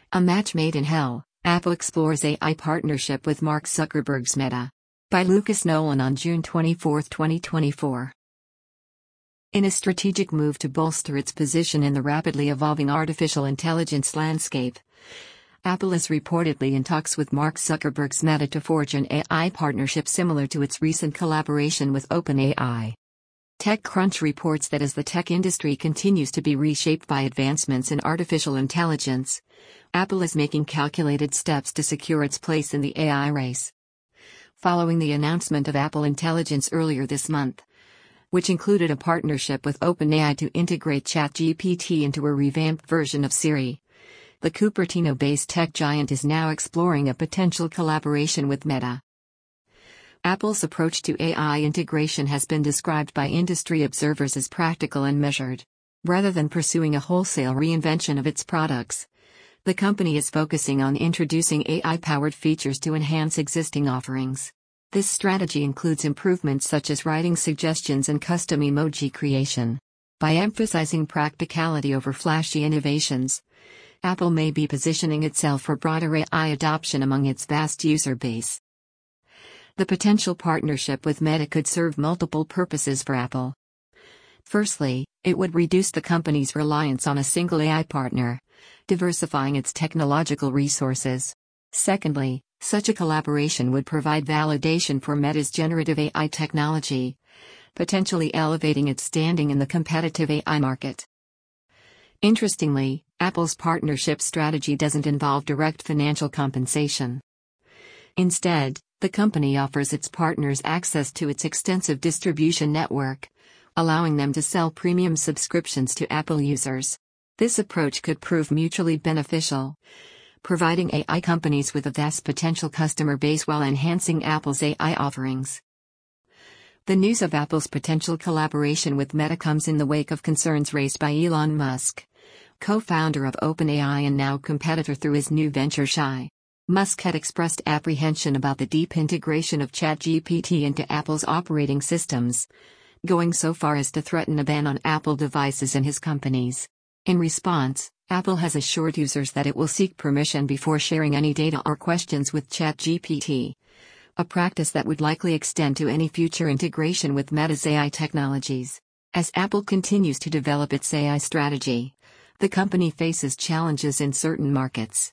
A Match Made in Hell, Apple explores AI partnership with Mark Zuckerberg's Meta. By Lucas Nolan on June 24, 2024. In a strategic move to bolster its position in the rapidly evolving artificial intelligence landscape, Apple is reportedly in talks with Mark Zuckerberg's Meta to forge an AI partnership similar to its recent collaboration with OpenAI. TechCrunch reports that as the tech industry continues to be reshaped by advancements in artificial intelligence, Apple is making calculated steps to secure its place in the AI race. Following the announcement of Apple Intelligence earlier this month, which included a partnership with OpenAI to integrate ChatGPT into a revamped version of Siri, the Cupertino-based tech giant is now exploring a potential collaboration with Meta. Apple's approach to AI integration has been described by industry observers as practical and measured. Rather than pursuing a wholesale reinvention of its products, the company is focusing on introducing AI-powered features to enhance existing offerings. This strategy includes improvements such as writing suggestions and custom emoji creation. By emphasizing practicality over flashy innovations, Apple may be positioning itself for broader AI adoption among its vast user base. The potential partnership with Meta could serve multiple purposes for Apple. Firstly, it would reduce the company's reliance on a single AI partner, diversifying its technological resources. Secondly, such a collaboration would provide validation for Meta's generative AI technology, potentially elevating its standing in the competitive AI market. Interestingly, Apple's partnership strategy doesn't involve direct financial compensation. Instead, the company offers its partners access to its extensive distribution network, allowing them to sell premium subscriptions to Apple users. This approach could prove mutually beneficial, providing AI companies with a vast potential customer base while enhancing Apple's AI offerings. The news of Apple's potential collaboration with Meta comes in the wake of concerns raised by Elon Musk, co-founder of OpenAI and now competitor through his new venture Shy. Musk had expressed apprehension about the deep integration of ChatGPT into Apple's operating systems, going so far as to threaten a ban on Apple devices and his companies. In response, Apple has assured users that it will seek permission before sharing any data or questions with ChatGPT, a practice that would likely extend to any future integration with Meta's AI technologies. As Apple continues to develop its AI strategy, the company faces challenges in certain markets.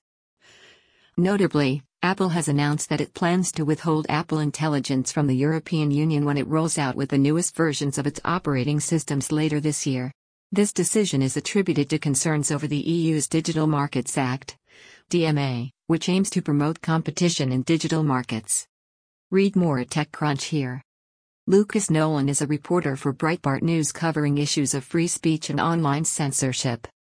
Notably, Apple has announced that it plans to withhold Apple Intelligence from the European Union when it rolls out with the newest versions of its operating systems later this year. This decision is attributed to concerns over the EU's Digital Markets Act, DMA, which aims to promote competition in digital markets. Read more at TechCrunch here. Lucas Nolan is a reporter for Breitbart News covering issues of free speech and online censorship.